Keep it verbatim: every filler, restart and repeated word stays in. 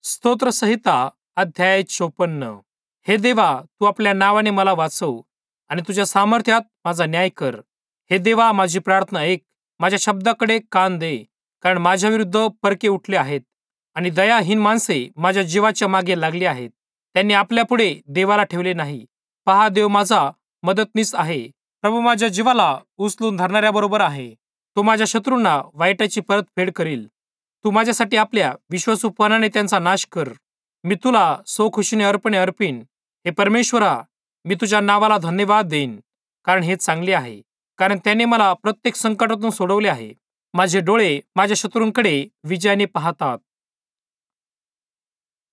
स्तोत्रसंहिता अध्याय चोपन्न. हे देवा, तू आपल्या नावाने मला वाचव आणि तुझ्या सामर्थ्यात माझा न्याय कर. हे देवा, माझी प्रार्थना ऐक, माझ्या शब्दाकडे कान दे, कारण माझ्या विरुद्ध परके उठले आहेत आणि दयाहीन माणसे माझ्या जीवाच्या मागे लागली आहेत. त्यांनी आपल्या पुढे देवाला ठेवले नाही. पहा, देव माझा मदतनीस आहे. प्रभू माझ्या जीवाला उचलून धरणाऱ्याबरोबर आहे. तो माझ्या शत्रूंना वाईटाची परतफेड करील. तू माझ्यासाठी आपल्या विश्वासूपणाने त्यांचा नाश कर. मी तुला सोखुशीने अर्पणे अर्पीन. हे परमेश्वरा, मी तुझ्या नावाला धन्यवाद देईन, कारण हे चांगले आहे, कारण त्याने मला प्रत्येक संकटातून सोडवले आहे. माझे डोळे माझ्या शत्रूंकडे विजयाने पाहतात.